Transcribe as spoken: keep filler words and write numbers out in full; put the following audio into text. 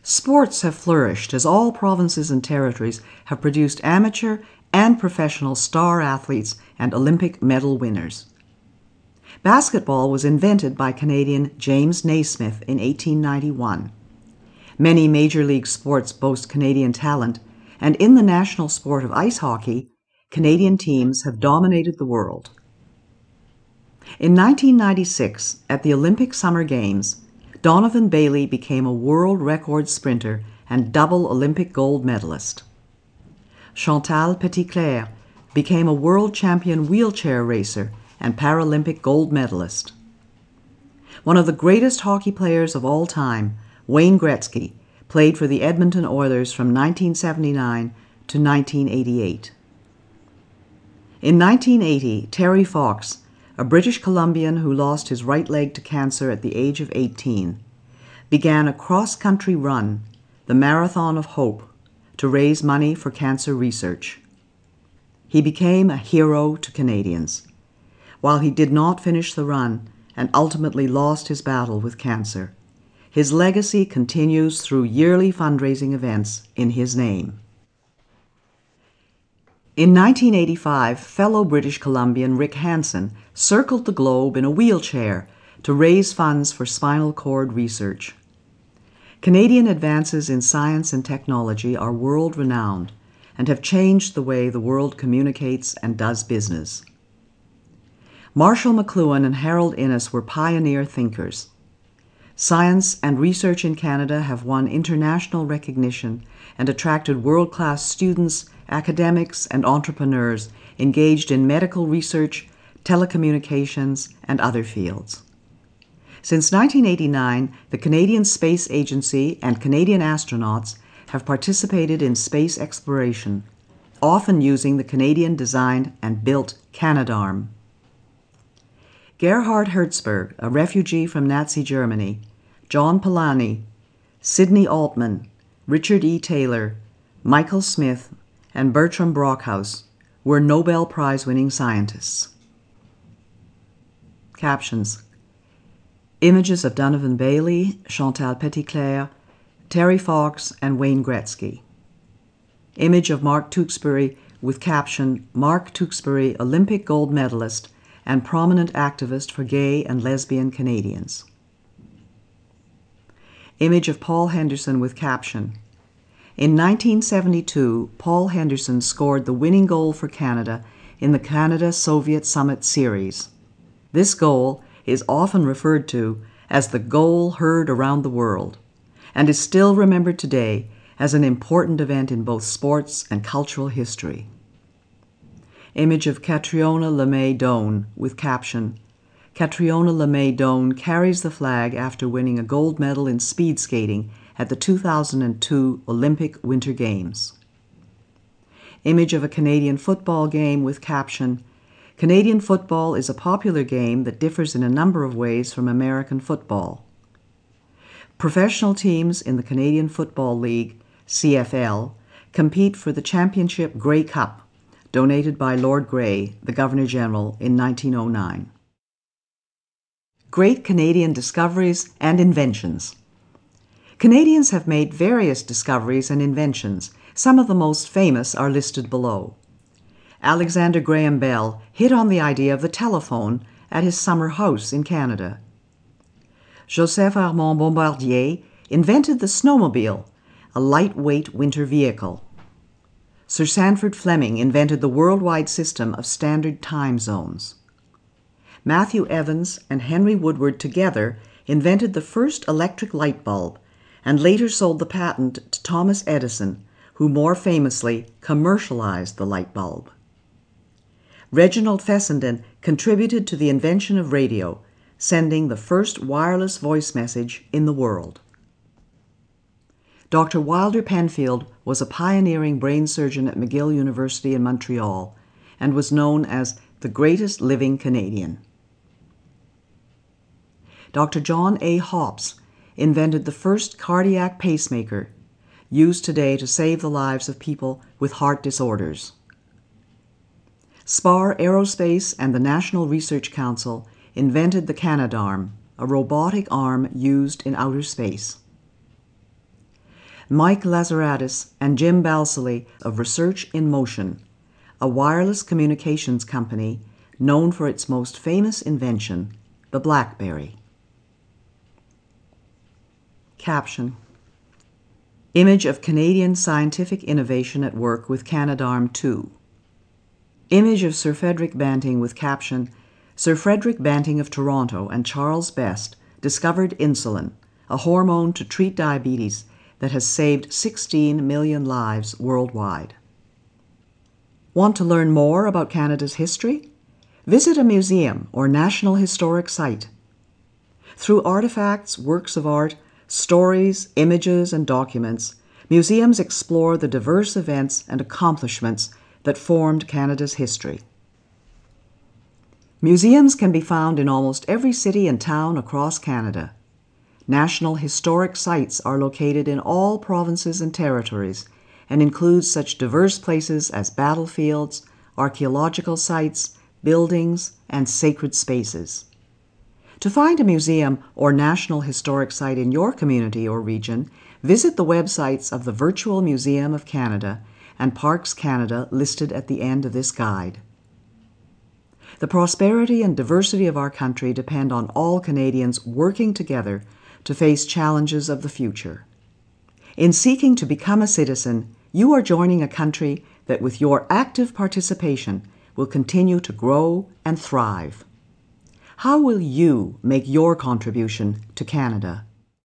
Sports have flourished as all provinces and territories have produced amateur and professional star athletes and Olympic medal winners. Basketball was invented by Canadian James Naismith in eighteen ninety-one. Many major league sports boast Canadian talent, and in the national sport of ice hockey, Canadian teams have dominated the world. In nineteen ninety-six, at the Olympic Summer Games, Donovan Bailey became a world record sprinter and double Olympic gold medalist. Chantal Petitclerc became a world champion wheelchair racer and Paralympic gold medalist. One of the greatest hockey players of all time, Wayne Gretzky, played for the Edmonton Oilers from nineteen seventy-nine to nineteen eighty-eight. In nineteen eighty, Terry Fox, a British Columbian who lost his right leg to cancer at the age of eighteen, began a cross-country run, the Marathon of Hope, to raise money for cancer research. He became a hero to Canadians. While he did not finish the run and ultimately lost his battle with cancer, his legacy continues through yearly fundraising events in his name. In nineteen eighty-five, fellow British Columbian Rick Hansen circled the globe in a wheelchair to raise funds for spinal cord research. Canadian advances in science and technology are world-renowned and have changed the way the world communicates and does business. Marshall McLuhan and Harold Innis were pioneer thinkers. Science and research in Canada have won international recognition and attracted world-class students, academics, and entrepreneurs engaged in medical research, telecommunications, and other fields. Since nineteen eighty-nine, the Canadian Space Agency and Canadian astronauts have participated in space exploration, often using the Canadian-designed and built Canadarm. Gerhard Hertzberg, a refugee from Nazi Germany, John Polanyi, Sidney Altman, Richard E. Taylor, Michael Smith, and Bertram Brockhaus were Nobel Prize-winning scientists. Captions: Images of Donovan Bailey, Chantal Petitclerc, Terry Fox, and Wayne Gretzky. Image of Mark Tewksbury with caption, Mark Tewksbury, Olympic gold medalist and prominent activist for gay and lesbian Canadians. Image of Paul Henderson with caption, in nineteen seventy-two, Paul Henderson scored the winning goal for Canada in the Canada-Soviet Summit Series. This goal is often referred to as the goal heard around the world and is still remembered today as an important event in both sports and cultural history. Image of Catriona LeMay Doan with caption, Catriona LeMay Doan carries the flag after winning a gold medal in speed skating at the two thousand two Olympic Winter Games. Image of a Canadian football game with caption, Canadian football is a popular game that differs in a number of ways from American football. Professional teams in the Canadian Football League, C F L, compete for the Championship Grey Cup, donated by Lord Grey, the Governor-General, in nineteen oh nine. Great Canadian discoveries and inventions. Canadians have made various discoveries and inventions. Some of the most famous are listed below. Alexander Graham Bell hit on the idea of the telephone at his summer house in Canada. Joseph Armand Bombardier invented the snowmobile, a lightweight winter vehicle. Sir Sandford Fleming invented the worldwide system of standard time zones. Matthew Evans and Henry Woodward together invented the first electric light bulb and later sold the patent to Thomas Edison, who more famously commercialized the light bulb. Reginald Fessenden contributed to the invention of radio, sending the first wireless voice message in the world. Doctor Wilder Penfield was a pioneering brain surgeon at McGill University in Montreal and was known as the greatest living Canadian. Doctor John A. Hopps invented the first cardiac pacemaker, used today to save the lives of people with heart disorders. Spar Aerospace and the National Research Council invented the Canadarm, a robotic arm used in outer space. Mike Lazaradis and Jim Balsillie of Research in Motion, a wireless communications company known for its most famous invention, the BlackBerry. Caption: Image of Canadian scientific innovation at work with Canadarm two. Image of Sir Frederick Banting with caption: Sir Frederick Banting of Toronto and Charles Best discovered insulin, a hormone to treat diabetes that has saved sixteen million lives worldwide. Want to learn more about Canada's history? Visit a museum or National Historic Site. Through artifacts, works of art, stories, images, and documents, museums explore the diverse events and accomplishments that formed Canada's history. Museums can be found in almost every city and town across Canada. National Historic Sites are located in all provinces and territories and include such diverse places as battlefields, archaeological sites, buildings, and sacred spaces. To find a museum or National Historic Site in your community or region, visit the websites of the Virtual Museum of Canada and Parks Canada listed at the end of this guide. The prosperity and diversity of our country depend on all Canadians working together to face challenges of the future. In seeking to become a citizen, you are joining a country that with your active participation will continue to grow and thrive. How will you make your contribution to Canada?